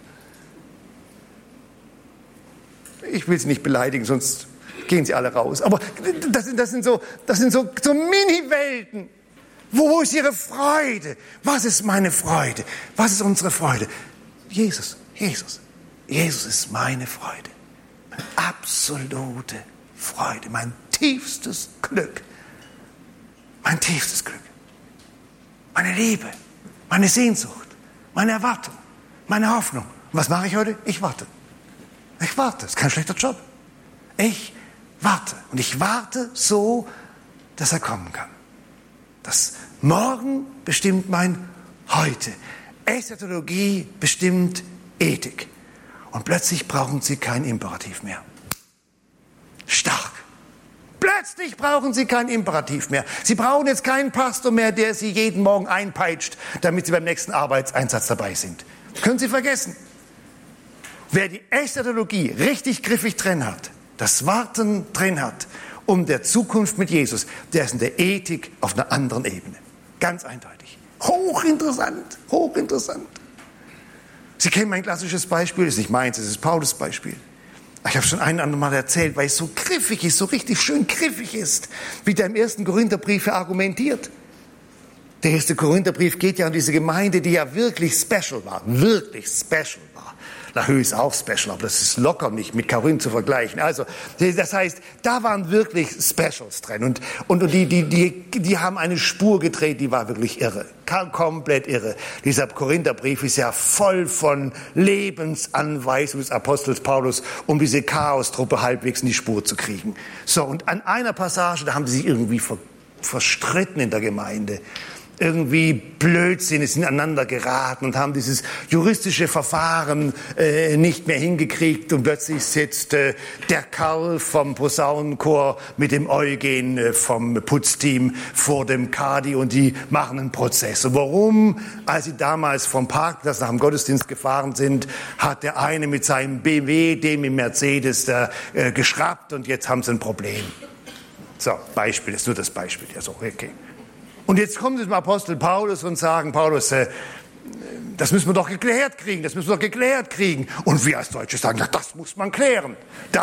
Ich will sie nicht beleidigen, sonst gehen sie alle raus. Aber das sind so Mini-Welten. Wo ist ihre Freude? Was ist meine Freude? Was ist unsere Freude? Jesus ist meine Freude. Meine absolute Freude, mein tiefstes Glück. Mein tiefstes Glück. Meine Liebe, meine Sehnsucht, meine Erwartung, meine Hoffnung. Und was mache ich heute? Ich warte. Ich warte. Das ist kein schlechter Job. Ich warte. Und ich warte so, dass er kommen kann. Das Morgen bestimmt mein Heute. Eschatologie bestimmt Ethik. Und plötzlich brauchen sie kein Imperativ mehr. Stark. Plötzlich brauchen sie kein Imperativ mehr. Sie brauchen jetzt keinen Pastor mehr, der sie jeden Morgen einpeitscht, damit sie beim nächsten Arbeitseinsatz dabei sind. Das können Sie vergessen. Wer die Eschatologie richtig griffig drin hat, das Warten drin hat, um der Zukunft mit Jesus, der ist in der Ethik auf einer anderen Ebene. Ganz eindeutig. Hochinteressant, hochinteressant. Sie kennen mein klassisches Beispiel, das ist nicht meins, es ist Paulus' Beispiel. Ich habe schon ein anderes Mal erzählt, weil es so griffig ist, so richtig schön griffig ist, wie der im 1. Korintherbrief argumentiert. Der 1. Korintherbrief geht ja an diese Gemeinde, die ja wirklich special war, wirklich special war. Lahö ist auch special, aber das ist locker nicht mit Korinth zu vergleichen. Also, das heißt, da waren wirklich Specials drin und die haben eine Spur gedreht, die war wirklich irre, komplett irre. Dieser Korintherbrief ist ja voll von Lebensanweisungen des Apostels Paulus, um diese Chaostruppe halbwegs in die Spur zu kriegen. So, und an einer Passage, da haben sie sich irgendwie verstritten in der Gemeinde. Irgendwie Blödsinn, sind aneinander geraten und haben dieses juristische Verfahren nicht mehr hingekriegt und plötzlich sitzt der Karl vom Posaunenchor mit dem Eugen vom Putzteam vor dem Kadi und die machen einen Prozess. Und warum? Als sie damals vom Parkplatz nach dem Gottesdienst gefahren sind, hat der eine mit seinem BMW dem im Mercedes geschraubt und jetzt haben sie ein Problem. So, Beispiel, das ist nur das Beispiel. Ja, so, okay. Und jetzt kommen sie zum Apostel Paulus und sagen, Paulus, das müssen wir doch geklärt kriegen, Und wir als Deutsche sagen, na, das muss man klären.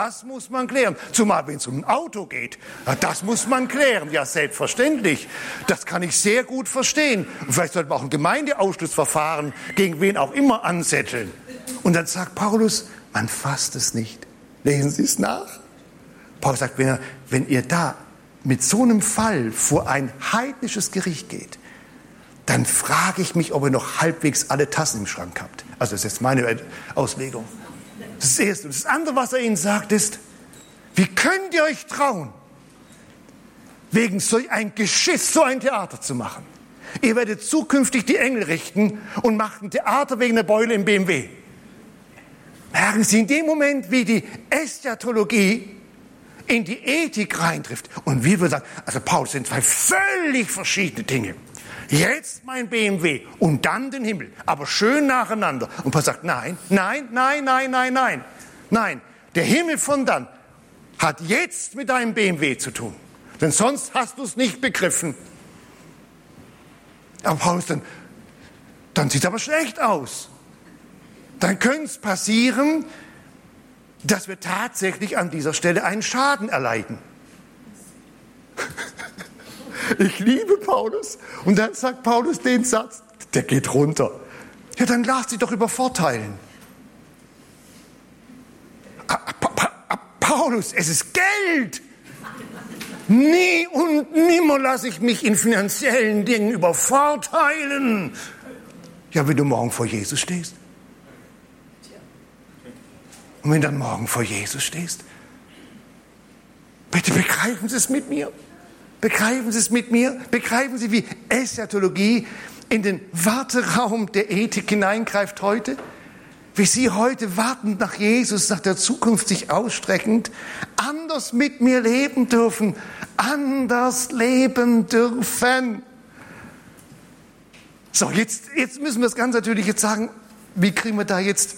Zumal wenn es um ein Auto geht, na, das muss man klären. Ja, selbstverständlich. Das kann ich sehr gut verstehen. Und vielleicht sollten wir auch ein Gemeindeausschlussverfahren gegen wen auch immer anzetteln. Und dann sagt Paulus, man fasst es nicht. Lesen Sie es nach. Paulus sagt, wenn ihr da mit so einem Fall vor ein heidnisches Gericht geht, dann frage ich mich, ob ihr noch halbwegs alle Tassen im Schrank habt. Also das ist jetzt meine Auslegung. Das ist das Erste. Und das andere, was er ihnen sagt, ist, wie könnt ihr euch trauen, wegen solch ein Geschiss so ein Theater zu machen? Ihr werdet zukünftig die Engel richten und macht ein Theater wegen der Beule im BMW. Merken Sie in dem Moment, wie die Eschatologie in die Ethik reintrifft. Und wir würden sagen, also Paulus, sind zwei völlig verschiedene Dinge. Jetzt mein BMW und dann den Himmel, aber schön nacheinander. Und Paulus sagt, nein. Der Himmel von dann hat jetzt mit deinem BMW zu tun. Denn sonst hast du es nicht begriffen. Aber Paulus dann, dann sieht es aber schlecht aus. Dann könnte es passieren, dass wir tatsächlich an dieser Stelle einen Schaden erleiden. Ich liebe Paulus. Und dann sagt Paulus den Satz, der geht runter. Ja, dann lass dich doch übervorteilen. Paulus, es ist Geld. Nie und nimmer lasse ich mich in finanziellen Dingen übervorteilen. Ja, wenn du morgen vor Jesus stehst. Und wenn du dann morgen vor Jesus stehst, bitte begreifen Sie es mit mir. Begreifen Sie es mit mir. Begreifen Sie, wie Eschatologie in den Warteraum der Ethik hineingreift heute. Wie Sie heute wartend nach Jesus, nach der Zukunft sich ausstreckend, anders mit mir leben dürfen. Anders leben dürfen. So, jetzt müssen wir es ganz natürlich jetzt sagen, wie kriegen wir da jetzt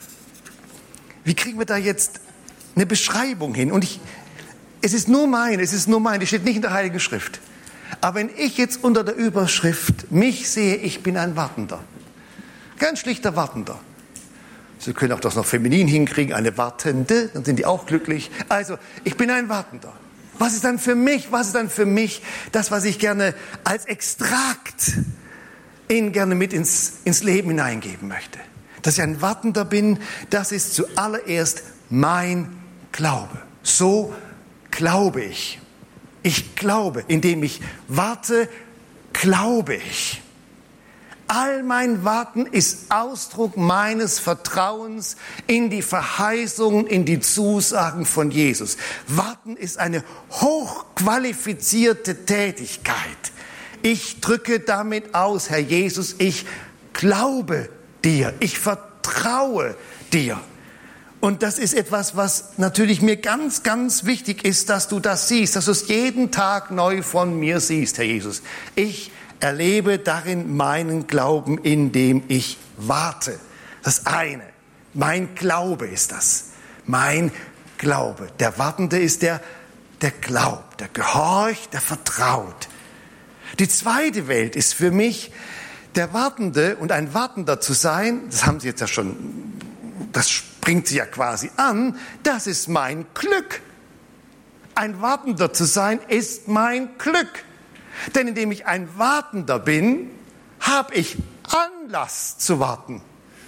eine Beschreibung hin? Und es ist nur meine, das steht nicht in der Heiligen Schrift. Aber wenn ich jetzt unter der Überschrift mich sehe, ich bin ein Wartender. Ganz schlichter Wartender. Sie können auch das noch feminin hinkriegen, eine Wartende, dann sind die auch glücklich. Also, ich bin ein Wartender. Was ist dann für mich das, was ich gerne als Extrakt Ihnen gerne mit ins Leben hineingeben möchte? Dass ich ein Wartender bin, das ist zuallererst mein Glaube. So glaube ich. Ich glaube, indem ich warte, glaube ich. All mein Warten ist Ausdruck meines Vertrauens in die Verheißungen, in die Zusagen von Jesus. Warten ist eine hochqualifizierte Tätigkeit. Ich drücke damit aus, Herr Jesus, ich glaube dir, ich vertraue dir. Und das ist etwas, was natürlich mir ganz, ganz wichtig ist, dass du das siehst, dass du es jeden Tag neu von mir siehst, Herr Jesus. Ich erlebe darin meinen Glauben, indem ich warte. Das eine. Mein Glaube ist das. Mein Glaube. Der Wartende ist der glaubt, der gehorcht, der vertraut. Die zweite Welt ist für mich der Wartende, und ein Wartender zu sein, das haben Sie jetzt ja schon, das springt Sie ja quasi an, das ist mein Glück. Ein Wartender zu sein ist mein Glück. Denn indem ich ein Wartender bin, habe ich Anlass zu warten.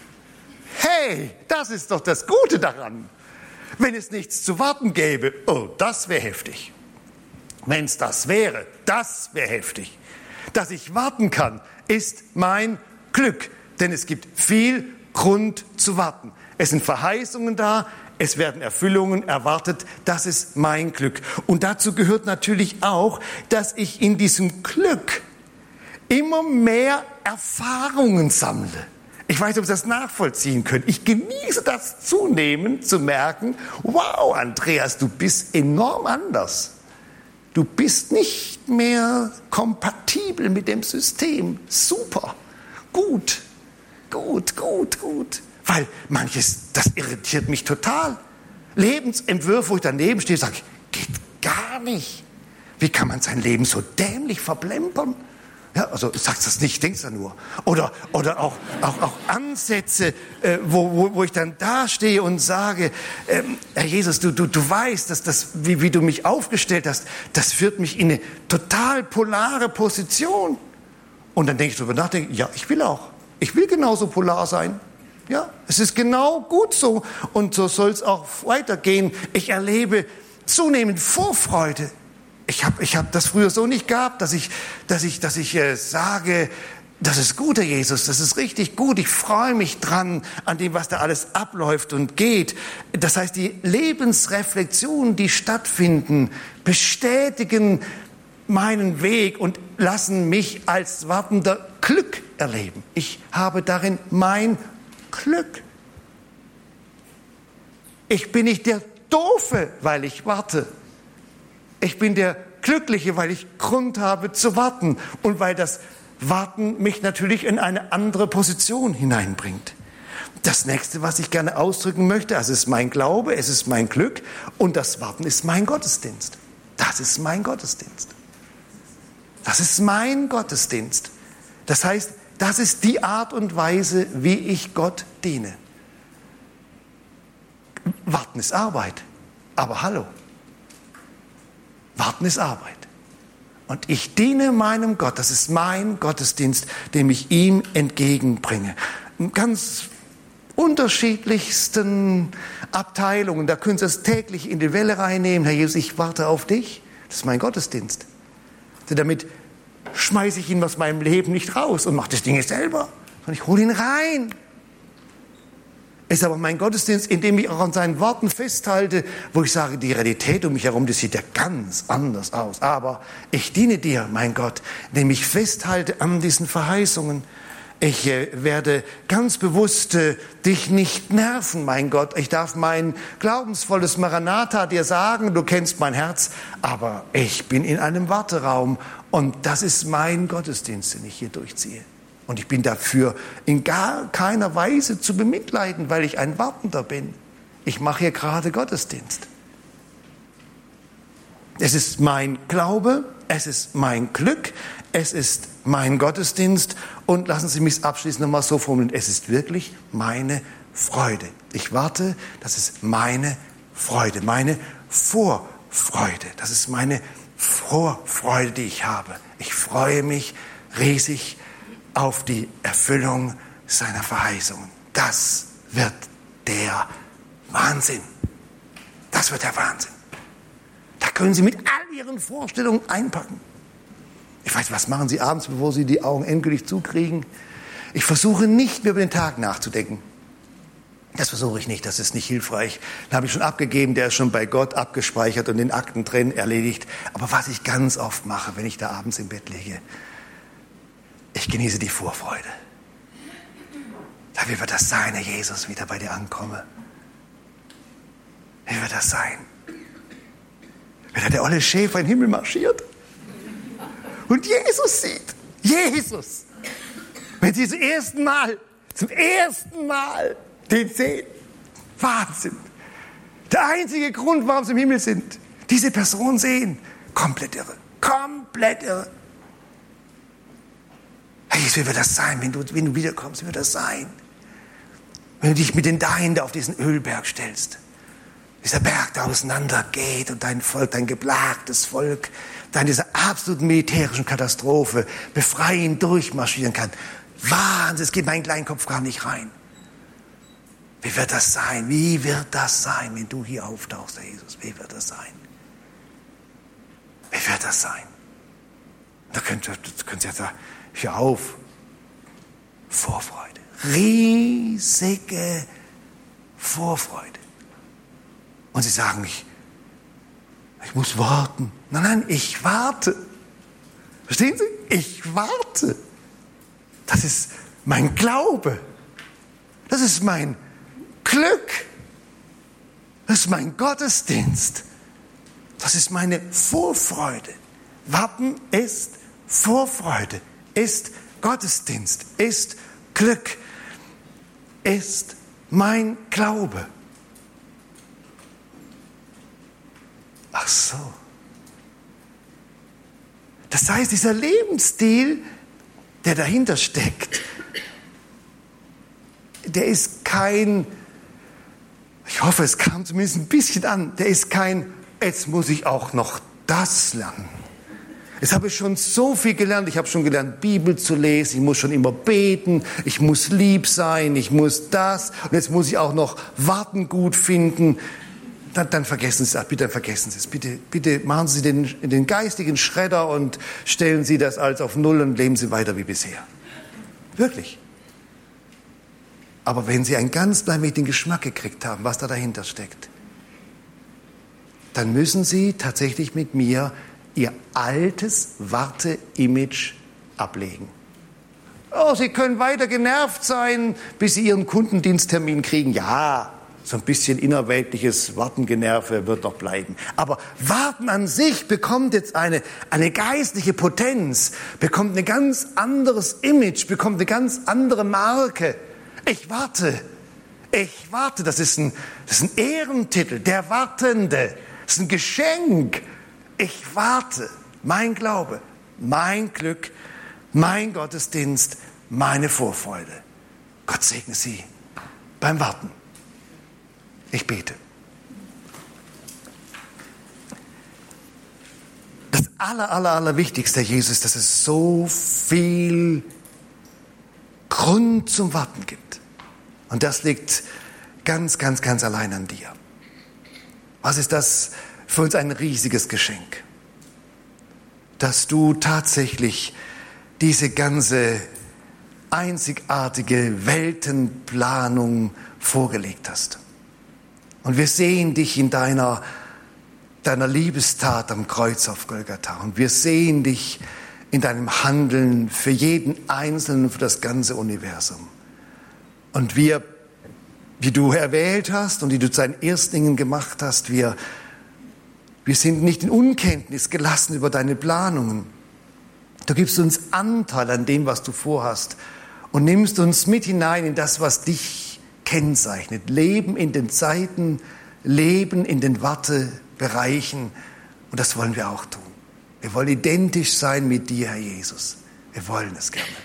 Hey, das ist doch das Gute daran. Wenn es nichts zu warten gäbe, oh, das wäre heftig. Wenn es das wäre heftig. Dass ich warten kann, ist mein Glück. Denn es gibt viel Grund zu warten. Es sind Verheißungen da, es werden Erfüllungen erwartet, das ist mein Glück. Und dazu gehört natürlich auch, dass ich in diesem Glück immer mehr Erfahrungen sammle. Ich weiß nicht, ob Sie das nachvollziehen können. Ich genieße das zunehmend zu merken, wow, Andreas, du bist enorm anders. Du bist nicht mehr kompatibel mit dem System. Super, gut. Weil manches, das irritiert mich total. Lebensentwürfe, wo ich daneben stehe, sage ich, geht gar nicht. Wie kann man sein Leben so dämlich verplempern? Ja, also sagst das nicht, denkst du nur. Oder auch Ansätze, wo ich dann da stehe und sage, Herr Jesus, du weißt, dass das, wie du mich aufgestellt hast, das führt mich in eine total polare Position. Und dann denke ich darüber nach, ja, ich will genauso polar sein. Ja, es ist genau gut so. Und so soll es auch weitergehen. Ich erlebe zunehmend Vorfreude. Ich hab das früher so nicht gehabt, dass ich sage, das ist gut, Herr Jesus, das ist richtig gut. Ich freue mich dran an dem, was da alles abläuft und geht. Das heißt, die Lebensreflexionen, die stattfinden, bestätigen meinen Weg und lassen mich als Wartender Glück erleben. Ich habe darin mein Glück. Ich bin nicht der Doofe, weil ich warte. Ich bin der Glückliche, weil ich Grund habe zu warten und weil das Warten mich natürlich in eine andere Position hineinbringt. Das nächste, was ich gerne ausdrücken möchte, also es ist mein Glaube, es ist mein Glück und das Warten ist mein Gottesdienst. Das ist mein Gottesdienst. Das ist mein Gottesdienst. Das heißt, Das ist die Art und Weise, wie ich Gott diene. Warten ist Arbeit. Aber hallo. Warten ist Arbeit. Und ich diene meinem Gott. Das ist mein Gottesdienst, den ich ihm entgegenbringe. In ganz unterschiedlichsten Abteilungen. Da können Sie es täglich in die Welle reinnehmen. Herr Jesus, ich warte auf dich. Das ist mein Gottesdienst. Denn damit schmeiße ich ihn aus meinem Leben nicht raus und mache das Ding selber. Sondern ich hole ihn rein. Es ist aber mein Gottesdienst, in dem ich auch an seinen Worten festhalte, wo ich sage, die Realität um mich herum, das sieht ja ganz anders aus. Aber ich diene dir, mein Gott, indem ich festhalte an diesen Verheißungen. Ich werde ganz bewusst dich nicht nerven, mein Gott. Ich darf mein glaubensvolles Maranatha dir sagen, du kennst mein Herz, aber ich bin in einem Warteraum und das ist mein Gottesdienst, den ich hier durchziehe. Und ich bin dafür in gar keiner Weise zu bemitleiden, weil ich ein Wartender bin. Ich mache hier gerade Gottesdienst. Es ist mein Glaube, es ist mein Glück, es ist mein Gottesdienst und lassen Sie mich abschließend nochmal so formulieren, es ist wirklich meine Freude. Ich warte, das ist meine Freude, meine Vorfreude. Das ist meine Vorfreude, die ich habe. Ich freue mich riesig auf die Erfüllung seiner Verheißungen. Das wird der Wahnsinn. Das wird der Wahnsinn. Da können Sie mit all Ihren Vorstellungen einpacken. Ich weiß, was machen Sie abends, bevor Sie die Augen endgültig zukriegen? Ich versuche nicht mehr über den Tag nachzudenken. Das versuche ich nicht, das ist nicht hilfreich. Den habe ich schon abgegeben, der ist schon bei Gott abgespeichert und in Akten drin, erledigt. Aber was ich ganz oft mache, wenn ich da abends im Bett liege, ich genieße die Vorfreude. Da wie wird das sein, Herr Jesus, wieder bei dir ankomme? Wie wird das sein? Wenn da der olle Schäfer in den Himmel marschiert und Jesus sieht. Jesus. Wenn Sie zum ersten Mal den sehen. Wahnsinn. Der einzige Grund, warum Sie im Himmel sind, diese Person sehen. Komplett irre. Komplett irre. Hey, wie wird das sein, wenn du wiederkommst? Wie wird das sein? Wenn du dich mit den Deinen da auf diesen Ölberg stellst. Dieser Berg da auseinander geht und dein Volk, dein geplagtes Volk, da in dieser absoluten militärischen Katastrophe befreien, durchmarschieren kann. Wahnsinn, es geht mein kleinen Kopf gar nicht rein. Wie wird das sein? Wie wird das sein, wenn du hier auftauchst, Herr Jesus? Wie wird das sein? Wie wird das sein? Da könnt ihr jetzt sagen, hör auf. Vorfreude. Riesige Vorfreude. Und sie sagen, ich muss warten. Nein, ich warte. Verstehen Sie? Ich warte. Das ist mein Glaube. Das ist mein Glück. Das ist mein Gottesdienst. Das ist meine Vorfreude. Warten ist Vorfreude, ist Gottesdienst, ist Glück, ist mein Glaube. Ach so. Das heißt, dieser Lebensstil, der dahinter steckt, der ist kein, ich hoffe, es kam zumindest ein bisschen an, der ist kein, jetzt muss ich auch noch das lernen. Jetzt habe ich schon so viel gelernt. Ich habe schon gelernt, Bibel zu lesen. Ich muss schon immer beten. Ich muss lieb sein. Ich muss das. Und jetzt muss ich auch noch Warten gut finden. Dann vergessen Sie es. Bitte vergessen Sie es. Bitte machen Sie den geistigen Schredder und stellen Sie das alles auf Null und leben Sie weiter wie bisher. Wirklich. Aber wenn Sie einen ganz klein wenig den Geschmack gekriegt haben, was da dahinter steckt, dann müssen Sie tatsächlich mit mir Ihr altes Warte-Image ablegen. Oh, Sie können weiter genervt sein, bis Sie Ihren Kundendiensttermin kriegen. Ja, so ein bisschen innerweltliches Wartengenerve wird noch bleiben. Aber Warten an sich bekommt jetzt eine geistliche Potenz, bekommt ein ganz anderes Image, bekommt eine ganz andere Marke. Ich warte, das ist ein Ehrentitel, der Wartende, das ist ein Geschenk. Ich warte, mein Glaube, mein Glück, mein Gottesdienst, meine Vorfreude. Gott segne Sie beim Warten. Ich bete. Das Allerwichtigste, Jesus, dass es so viel Grund zum Warten gibt. Und das liegt ganz allein an dir. Was ist das für uns ein riesiges Geschenk? Dass du tatsächlich diese ganze einzigartige Weltenplanung vorgelegt hast. Und wir sehen dich in deiner Liebestat am Kreuz auf Golgatha. Und wir sehen dich in deinem Handeln für jeden Einzelnen, für das ganze Universum. Und wie du erwählt hast und die du zu deinen Erstlingen gemacht hast, wir sind nicht in Unkenntnis gelassen über deine Planungen. Du gibst uns Anteil an dem, was du vorhast und nimmst uns mit hinein in das, was dich kennzeichnet. Leben in den Zeiten, Leben in den Wartebereichen. Und das wollen wir auch tun. Wir wollen identisch sein mit dir, Herr Jesus. Wir wollen es gerne.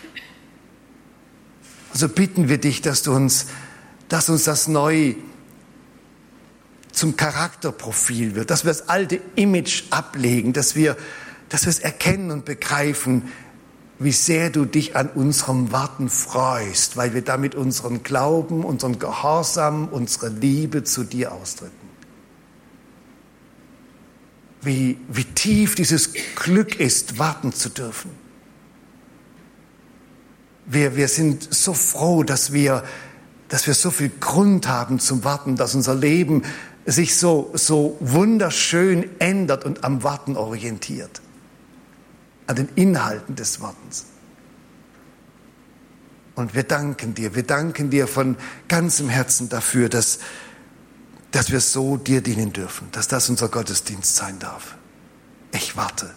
Also bitten wir dich, dass uns das neu zum Charakterprofil wird, dass wir das alte Image ablegen, dass wir es erkennen und begreifen, wie sehr du dich an unserem Warten freust, weil wir damit unseren Glauben, unseren Gehorsam, unsere Liebe zu dir ausdrücken. Wie tief dieses Glück ist, warten zu dürfen. Wir sind so froh, dass wir so viel Grund haben zum Warten, dass unser Leben sich so wunderschön ändert und am Warten orientiert. An den Inhalten des Wartens. Und wir danken dir von ganzem Herzen dafür, dass wir so dir dienen dürfen, dass das unser Gottesdienst sein darf. Ich warte.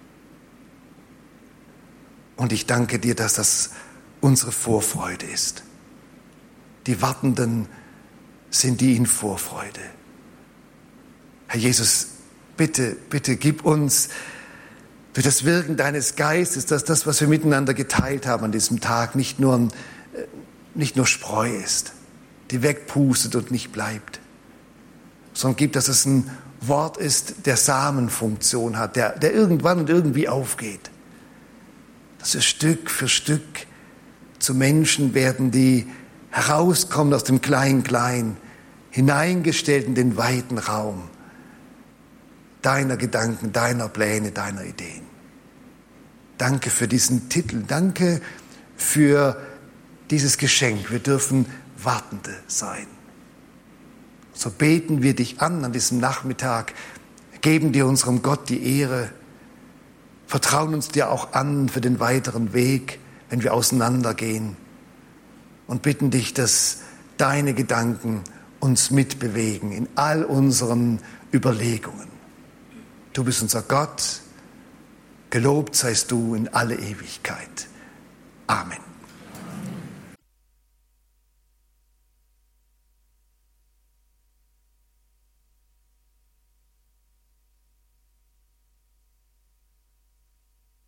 Und ich danke dir, dass das unsere Vorfreude ist. Die Wartenden sind die in Vorfreude. Herr Jesus, bitte gib uns durch das Wirken deines Geistes, dass das, was wir miteinander geteilt haben an diesem Tag, nicht nur Spreu ist, die wegpustet und nicht bleibt, sondern gib, dass es ein Wort ist, der Samenfunktion hat, der irgendwann und irgendwie aufgeht. Dass wir Stück für Stück zu Menschen werden, die herauskommen aus dem Klein-Klein, hineingestellt in den weiten Raum deiner Gedanken, deiner Pläne, deiner Ideen. Danke für diesen Titel, danke für dieses Geschenk. Wir dürfen Wartende sein. So beten wir dich an diesem Nachmittag, geben dir unserem Gott die Ehre, vertrauen uns dir auch an für den weiteren Weg, wenn wir auseinandergehen und bitten dich, dass deine Gedanken uns mitbewegen in all unseren Überlegungen. Du bist unser Gott, gelobt seist du in alle Ewigkeit. Amen.